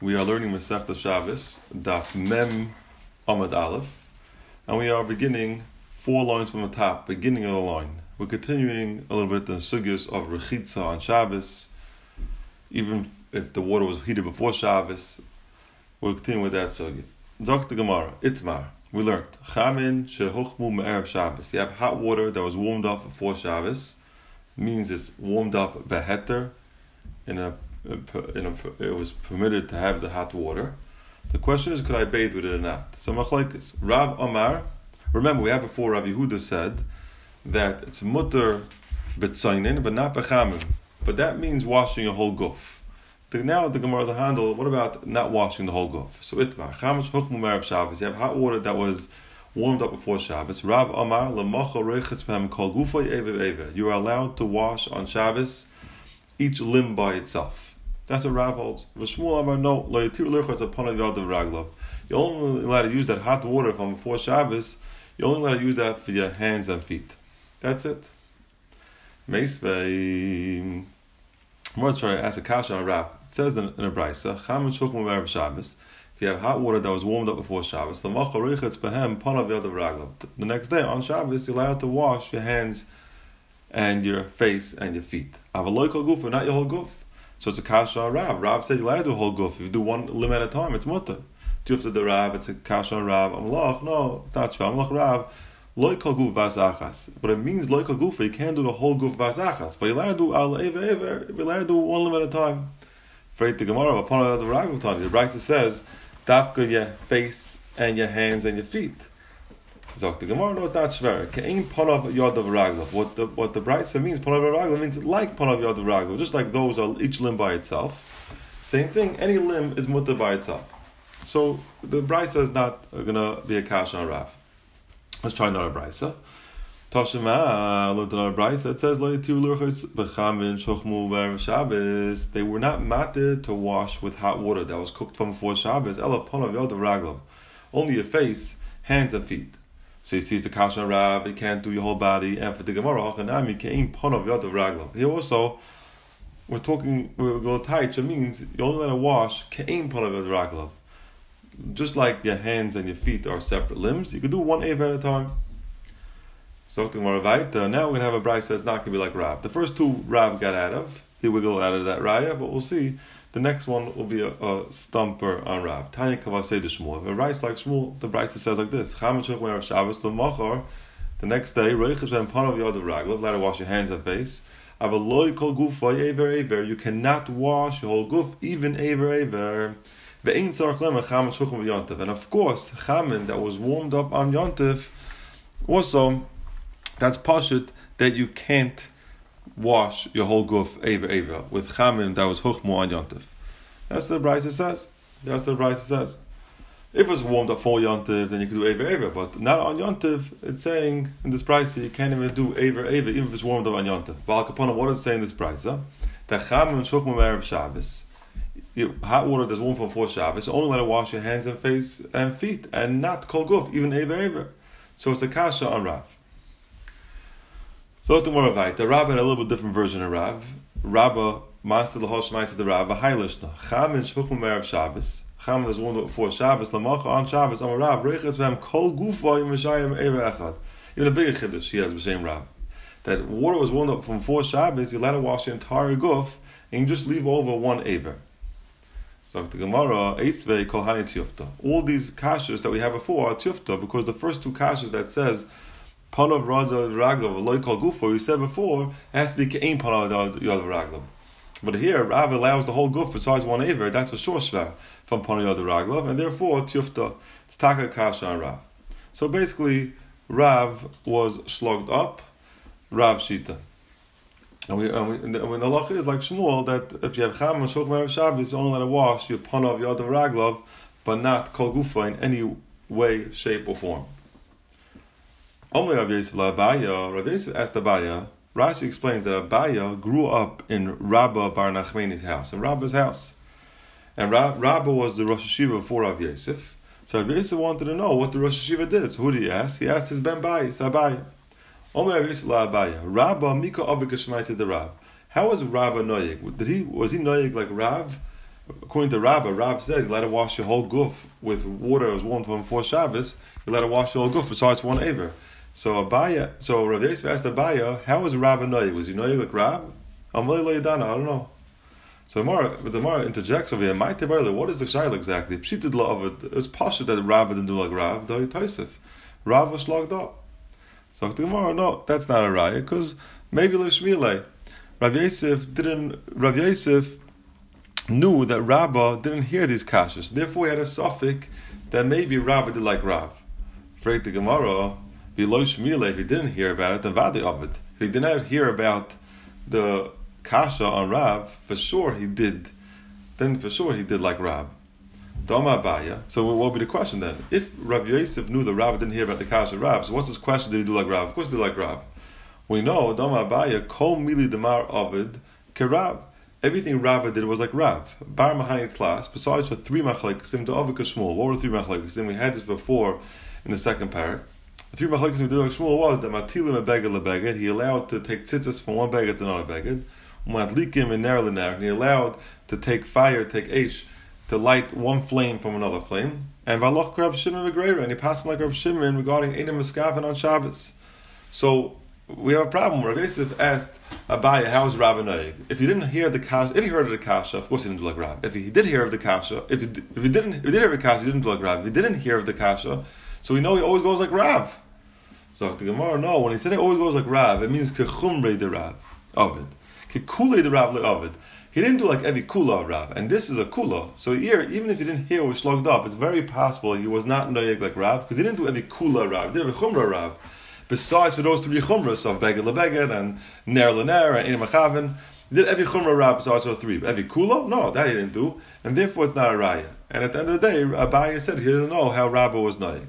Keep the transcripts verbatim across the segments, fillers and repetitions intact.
We are learning Masechta Shabbos, Daf Mem Amud Aleph, and we are beginning four lines from the top, beginning of the line. We're continuing a little bit the sugyos of Rechitza on Shabbos, even if the water was heated before Shabbos. We'll continue with that sugya. Doctor Gemara, Itmar, we learned Chamin shehuchmu me'erev Shabbos. You have hot water that was warmed up before Shabbos, means it's warmed up beheter, in a In a, it was permitted to have the hot water. The question is, could I bathe with it or not? So machlokes. Rav Amar, remember we have before Rav Yehuda said that it's mutter b'tzainin, but not b'chamim. But that means washing a whole guf. The, now the Gemara will handle, what about not washing the whole guf? So itmar, chamish hukmu me'erev Shabbos. You have hot water that was warmed up before Shabbos. Rav Amar, l'macha reichitz b'hem kol gufay evev evev. You are allowed to wash on Shabbos each limb by itself. That's what Rav holds. V'shmuel Amar, no, lo yitir l'irchatz upon a yad of raglav. You're only allowed to use that hot water from before Shabbos. You're only allowed to use that for your hands and feet. That's it. Meisvei. More try to ask a kasha on Rav. It says in, in a brisa, Chamin shuchmu me'erev Shabbos. If you have hot water that was warmed up before Shabbos, l'macha reichitz b'hem panav yad of raglav. The next day on Shabbos, you're allowed to wash your hands and your face and your feet. Avaloi kol guf, not your whole guf. So it's a kasha on Rav. Rav said you're allowed to do a whole guf. If you do one limb at a time, it's mutter. Do you have to do Rav? It's a kasha on Rav. Amalach, no, it's not true. Amalach Rav, loi kol guf vasachas. But it means loi kol guf, you can't do the whole guf vasachas. But you're allowed to do al eva eva. You're allowed to do one limb at a time. Afraid the Gemara, upon the Rav, the Brisa says, dafka your face and your hands and your feet. Zok the Gemara, no, it's not shver. Ke'ein panav yad of raglav. What the what the Brisa means, panav raglav, means like panav yad of raglav. Just like those are each limb by itself. Same thing. Any limb is mutter by itself. So the Brisa is not going to be a kasha on Rav. Let's try another Brisa. Toshima learned another Brisa. It says lo yitir l'irchatz b'chamin shochmu me'erev Shabbos. They were not mated to wash with hot water that was cooked from before Shabbos. Ela panav yad of raglav. Only your face, hands, and feet. So you see, it's the kasha on Rav, you can't do your whole body. And for the Gemara, hachanami ke'im panav yad of raglav. Here also, we're talking, we're going to tight, it means you only let it wash ke'im panav yad of raglav. Just like your hands and your feet are separate limbs, you can do one eva at a time. So the Gemara Vaita, now we're going to have a brayso that's not going to be like Rav. The first two Rav got out of, he wiggled out of that raya, but we'll see. The next one will be a, a stumper on Rav. Tanya Kavasei de Shmuel. If it writes like Shmuel, the Brisa says like this: Chamish Me'erev Shabbos l'machar. The next day, Reichas ben panav yad of raglav. Let her wash your hands and face. Avaloi kol gufa aver aver. You cannot wash your whole guf, even aver aver. Ve'ein tzarich lema chamish chuchim v'yontiv. And of course, chamin that was warmed up on yontiv, also that's pashut that you can't wash your whole guf eva eva with chamin that was huchmu on yontif. That's the Brisa says. That's the Brisa says. If it's warmed up for yontif, then you can do eva eva, but not on yontif. It's saying in this Brisa you can't even do eva eva even if it's warmed up on yontif. Ba'al kapana, what does it say in this Brisa? That chamin shukmu me'erev Shabbos. Hot water that's warm from before Shabbos. Only let it wash your hands and face and feet, and not kol guf, even eva eva. So it's a kasha on Rav. So the Moravite, the Rav had a little bit different version of Rav. Rabba master the Hoshmai to the Rav, a Hailishna. Chamin shchuchmu me'erev Shabbos. Chamin is warmed up before Shabbos. Lamacha on Shabbos. Amar Rav reichas b'hem kol gufa yimashayim eva echad. Even a bigger chiddush he has b'shem Rav. That water was warmed up from before Shabbos. You let it wash the entire guf and you just leave over one eva. So the Gemara Eisvei kol hani tiyufta. All these kashas that we have before are tiyufta because the first two kashas that says panav yad raglav loy kol gufo, you said before, it has to be ke'ein panav yad raglav. But here, Rav allows the whole guf besides one aver. That's a shor shver from panav yad raglav, and therefore tiyufta. It's taka kasha on Rav. So basically, Rav was slugged up, Rav shita. And we, and we, and the halacha is like Shmuel that if you have cham and shulchan me'erev Shabbos, you only let it wash your panav yad raglav, but not kol gufa in any way, shape, or form. Only Rav Yosef Abaya, Rav Yosef asked Abaya, Rashi explains that Abaya grew up in Rabba Bar Nachmani's house, in Rabba's house. And Rab, Rabba was the Rosh Hashiva before Rav Yosef. So Rav Yosef wanted to know what the Rosh Hashiva did. So who did he ask? He asked his Ben Bayis, Abaya. Only Rav Yosef Abaya, Rabba Mika Avik Shemai to the Rav. How was Rabba noyeg? Did he was he noyeg like Rav? according to Rabbah, Rav says you let her wash your whole goof with water that was warm from before Shabbos. You let her wash your whole goof besides one aver. So Abaya, so Rav Yosef asked Abaya, how was Rav noyeg? Was he noyeg like Rav? I'm I don't know. So the Gemara, the Gemara interjects over here. My tevarle, what is the shayla exactly? Pshited la of it. It's pashut that Rav didn't do like Rav. Though Tosef, Rav was slogged up. So the Gemara, no, that's not a raya because maybe l'shmilei. Rav Yosef didn't. Rav Yosef knew that Rabbah didn't hear these kashas. Therefore, he had a suffix that maybe Rabbah did like Rav. For the Gemara, below shmilei, if he didn't hear about it, then vadi of it. If he did not hear about the kasha on Rav, for sure he did. Then for sure he did like Rav. Dama Abaya. So what would be the question then? If Rav Yosef knew that Rav didn't hear about the kasha Rav, so what's his question? Did he do like Rav? Of course he did like Rav. We know Dama Abaya kol mili demar avid kerav. Everything Rav did was like Rav. Bar Mahani class. Besides for three machleksim to Avi Shmuel. What were the three machleksim? We had this before in the second parak. The three machleksim we did like Shmuel was that matilim a beged lebeged. He allowed to take tzitzis from one beged to another beged. Matlikim and ner lener. He allowed to take fire, take eish, to light one flame from another flame. And Valoch Rav Shimon v'Greira, and he passed like Rav Shimon regarding Einim Miskaven on Shabbos. So we have a problem. Rav Yosef asked Abaya, how is Rav noyeg? If he didn't hear the kasha, if he heard of the kasha, of course he didn't do like Rav. If he did hear of the kasha, if he, if he didn't, if he did hear of the kasha, he didn't do like Rav. If he didn't hear of the kasha, so we know he always goes like Rav. So the Gemara, no, when he said it always goes like Rav, it means kechumrei de Rav of it. Kulei the Rav of it. He didn't do like every kula of Rav, and this is a kula. So here, even if he didn't hear what was slugged up, it's very possible he was not noyeg like Rav because he didn't do every kula Rav. He did every chumra Rav. Besides for those three chumras of beged lebeged and ner lener and einim achaven, he did every chumra Rav besides for three. But every kula, no, that he didn't do, and therefore it's not a raya. And at the end of the day, Abaya said he doesn't know how Rabbah was noyeg.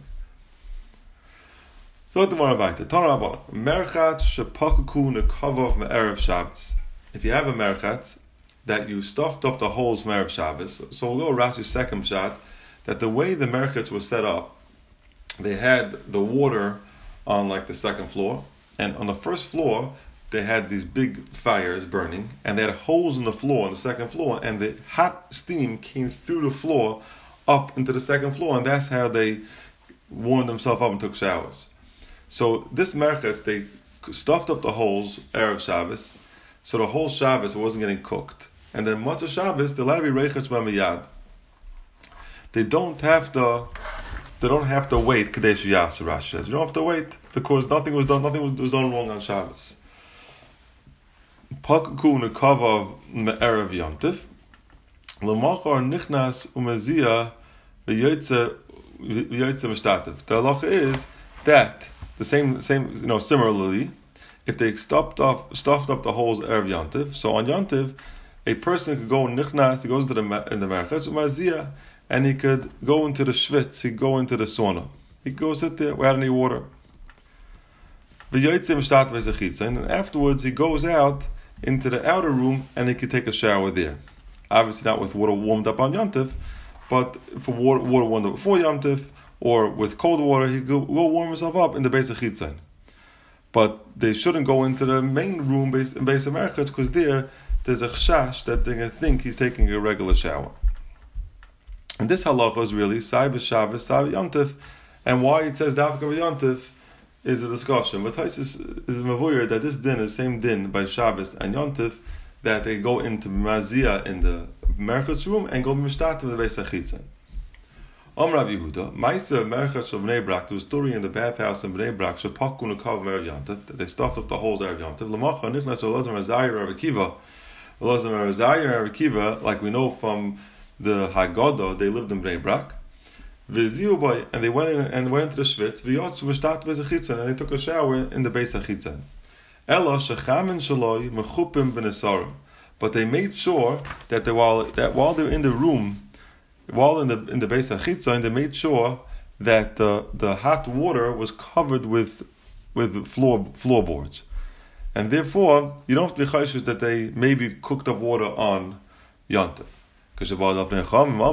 So let the more about it. Tana Rabbanan merchat shepakuku nekavav me'erev Shabbos. If you have a merchat that you stuffed up the holes from Erev Shabbos, so we'll go Rashi's second shot, that the way the merchats were set up, they had the water on like the second floor, and on the first floor, they had these big fires burning, and they had holes in the floor on the second floor, and the hot steam came through the floor up into the second floor, and that's how they warmed themselves up and took showers. So this merchatz, they stuffed up the holes Erev Shabbos, so the whole Shabbos wasn't getting cooked. And then Matzah Shabbos, they're allowed to be reichetz b'miyad. They don't have to. They don't have to wait. Kadesh Yas, Rashi says. You don't have to wait because nothing was done. Nothing was done wrong on Shabbos. Pakuku nekavav me'erev yomtiv. L'machar nichnas umezia v'yotze v'yotze mishtatev. The halacha is that the same, same, you know, similarly, if they stuffed up, stuffed up the holes erev yontiv, so on yontiv, a person could go nichnas, he goes into the in the merchatz umazia, and he could go into the schwitz, he could go into the sauna, he could go sit there without any water. And afterwards, he goes out into the outer room and he could take a shower there. Obviously, not with water warmed up on yontiv, but for water, water warmed up before yontiv, or with cold water, he could go, go warm himself up in the base of chitzon. But they shouldn't go into the main room base in base of merchatz because there, there's a chashash that they think he's taking a regular shower. And this halacha is really Sai b'Shabbos, Sai b'Yontif, and why it says Dafka b'Yontif is a discussion. But Taisus is mavuyir that this din is the same din by Shabbos and Yontif, that they go into Mazia in the merchatz room and go mishtatim in the Beis HaChitzon. Om Rav Yehuda, Ma'aser merchatz of Bnei Brak, there was a story in the bathhouse in Bnei Brak, shepaku nekav me'erev Yontif, that they stuffed up the holes erev Yontif. L'macha nichnas Elazar Azariah Rav Akiva, Elazar Azariah Rav Akiva, like we know from the Haggadah, they lived in Bnei Brak. V'ziu, and they went in and went into the schwitz. V'yotzu v'shtat Beis HaChitzon, and they took a shower in the Beis HaChitzon. Ela shechamin shaloi mechupim b'nesarim, but they made sure that they while that while they're in the room, while in the in the Beis HaChitzon, they made sure that the the hot water was covered with with floor floorboards, and therefore you don't have to be chayshish that they maybe cooked up water on Yontif. Because still you're allowed to go in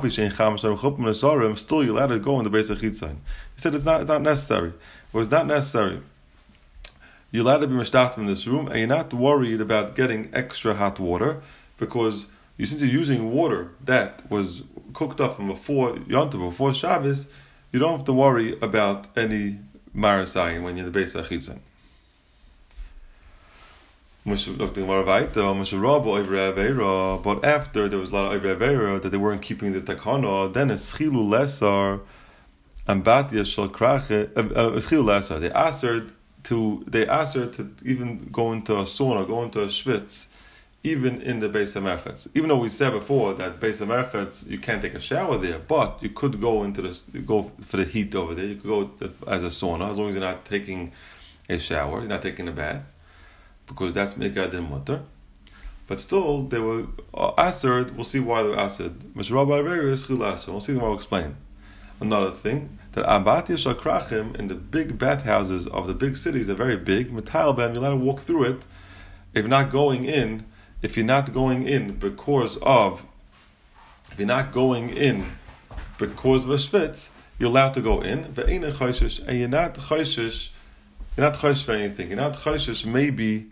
the Beis HaChitzon. He said it's not it's not necessary. It was not necessary. You're allowed to be mishtatim in this room, and you're not worried about getting extra hot water, because you since you're using water that was cooked up from before Yom Tov, before Shabbos, you don't have to worry about any Marasayin when you're in the base of Achitzin. But after there was a lot of Oivre Aveira that they weren't keeping the Takana, then it's Chilu Lesar and Batya Shal Krache, Chilu Lesar. They asked to they asked her to even go into a sauna, go into a schwitz, even in the Beis HaMerchatz. Even though we said before that Beis HaMerchatz, you can't take a shower there, but you could go into this, go for the heat over there. You could go as a sauna, as long as you're not taking a shower, you're not taking a bath, because that's Mikra Din Mutter. But still, they were uh, Aserd. We'll see why they were Aserd. We'll see them. I'll explain. Another thing, that Abatya Shakrachim in the big bathhouses of the big cities, they're very big. Metal Ben, you're allowed to walk through it. If you're not going in, if you're not going in because of, if you're not going in because of a shvitz, you're allowed to go in. And you're not choishish, you're not choishish for anything. You're not choishish. Maybe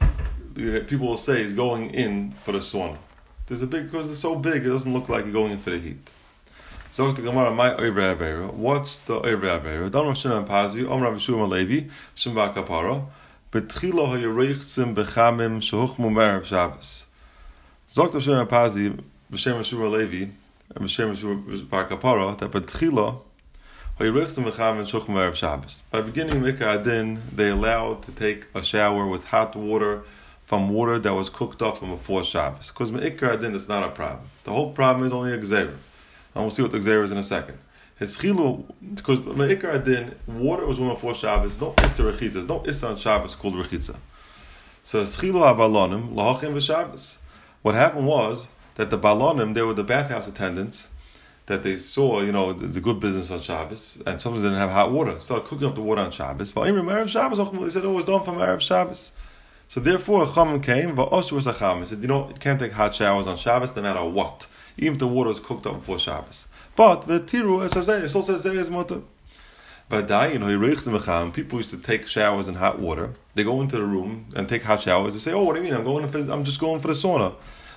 people will say he's going in for the sauna. There's a big because it's so big, it doesn't look like you're going in for the heat. So the Gemara, my Oivre Aveira. What's the Oivre Aveira? Don Rav Shimon Pazi, Om Rav Yeshua Levi, Shem Vakapara, Betchilo HaYerichtzim Bechamim Shehuchmu Merev Shabbos. Zok Rav Shimon Pazi, B'Shem Yeshua Levi, and B'Shem Yeshua Vakapara, that Betchilo HaYerichtzim Bechamim Shehuchmu Merev Shabbos. By beginning Mikra Adin, they allowed to take a shower with hot water from water that was cooked up from before Shabbos. Because Mikra Adin is not a problem. The whole problem is only a Gzeira. And we'll see what the Gzeira is in a second. His chilu, because Me'ikar Adin, water was one before Shabbos, no Issa Rechitza, no Issa on Shabbos called Rechitza. So his chilu ha-balonim, lahachim v'Shabbos. What happened was that the balonim, they were the bathhouse attendants, that they saw, you know, the good business on Shabbos, and sometimes they didn't have hot water, started cooking up the water on Shabbos. But Erev Shabbos, they said, oh, it was done from Erev Shabbos. So therefore, a Chachamim came, v'oshu was a Chachamim. He said, you know, you can't take hot showers on Shabbos no matter what, even if the water is cooked up before Shabbos. But the tiru, it says, it still says is mutter. But you know, he reichs in Mecham. People used to take showers in hot water. They go into the room and take hot showers. They say, "Oh, what do you mean? I'm going for, I'm just going for the sauna."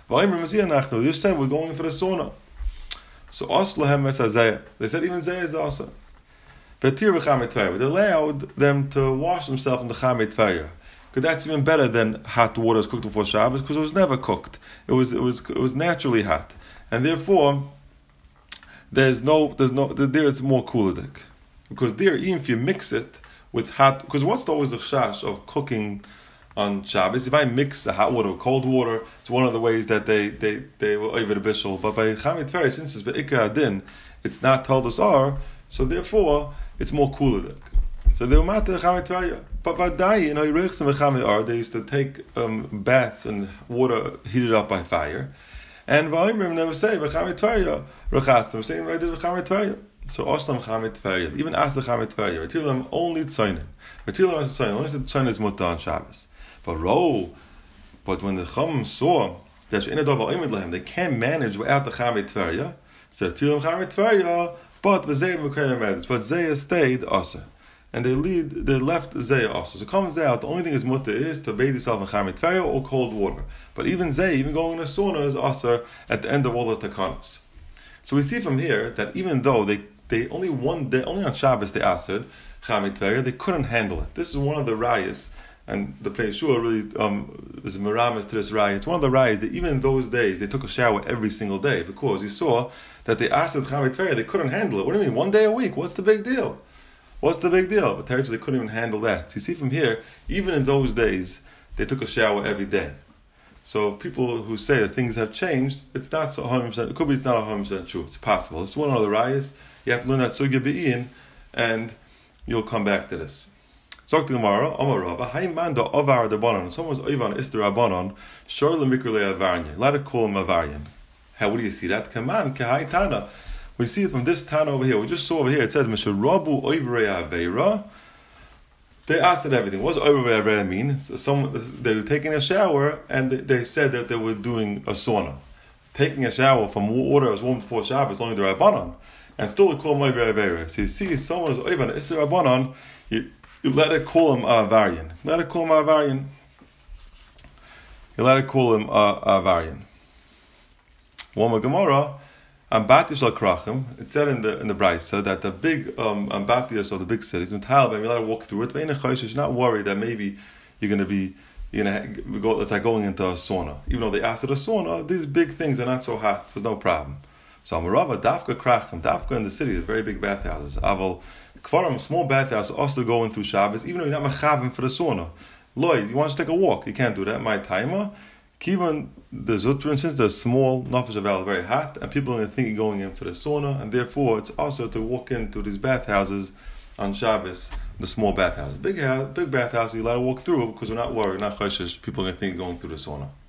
You just said we're going for the sauna. So Oslahem Esazeh. They said even Zeh is also. But tir v'chamet tveir. They allowed them to wash themselves in the chamet tveir. Because that's even better than hot water is cooked before Shabbos, because it was never cooked. It was it was it was naturally hot, and therefore there's no there's no there it's more kulidik. Because there, even if you mix it with hot, because what's always the shash of cooking on Shabbos? If I mix the hot water with cold water, it's one of the ways that they they they will over the bishul. But by Chamet Tveir, since it's be'ikar adin, it's not told us are, so therefore it's more kulidik. So they were matter Chamet Tveir. But by Dai, you know, they used to take um, baths and water heated up by fire. And Va'imrim never say, V'chamet Tveir, Rechatz, they're saying, I did V'chamet Tveir. So Oslam Chamet Tveir, even ask the Chamet Tveir, Retilam only Tzoinen. Retilam is Tzoinen, only the Tzoinen is Mutta on Shabbos. But Ro, but when the Chum saw that they can't manage without the Chamet Tveir, so Retilam Chamet Tveir, but V'zeh V'kayim Medis, but Zeh stayed also. And they lead, they left Zeh also. So it comes out, the only thing is mutter is to bathe yourself in Chamet Tveir or cold water. But even Zeh, even going in a sauna is also at the end of all the takanas. So we see from here that even though they, they only one day, only on Shabbos they asked Chamet Tveir, they couldn't handle it. This is one of the rayas, and the Pnei Yeshua really um, is meramis to this raya. It's one of the rayas that even in those days they took a shower every single day, because he saw that they asked Chamet Tveir, they couldn't handle it. What do you mean, one day a week? What's the big deal? What's the big deal? But Teretz, they couldn't even handle that. So you see from here, even in those days, they took a shower every day. So people who say that things have changed, it's not so one hundred percent, it could be it's not one hundred percent true. It's possible. It's one of the rayas. You have to learn that sugya be'in, and you'll come back to this. Zok the Gemara, Amar Rabba, Hayman da avar d'banon. Someone's oivan is the rabbanon, shor l'mikra le'avaryan. Let it call him avaryan. How would you see that? Kaman kehai tana. We see it from this Tana over here. We just saw over here. It says, "Misharabu oivrei aveira." They asked it everything. What does oivrei aveira mean? So some, they were taking a shower, and they said that they were doing a sauna. Taking a shower from water that was warm before Shabbos, only the Rabbanon, and still we call them oivrei aveira. So you see, someone is oivan, it's the Rabbanon. You, you let it call him a varian. Let it call him a varian. You let it call him a varian. One Gemara, Ambatius al Krachim. It said in the in the Brisa that the big um, Ambatius of the big cities, in Talib, you're allowed to walk through it. But in a Choshesh, you're not worried that maybe you're going to be you're going to go. It's like going into a sauna. Even though they asked it a sauna, these big things are not so hot. So there's no problem. So Amarava Dafka Krachim, Dafka in the city, the very big bathhouses. Aval Kfarim, small bathhouse, also going through Shabbos, even though you're not mechavim for the sauna. Lloyd, you want to take a walk? You can't do that. My timer. Kivan, the Zut, for instance, the small Nafesh Aval is very hot, and people are going to think you're going in for the sauna, and therefore it's also to walk into these bathhouses on Shabbos, the small bathhouse. Big house, big bathhouse, you're allowed to walk through because we're not worried, not choshesh. People are going to think you're going through the sauna.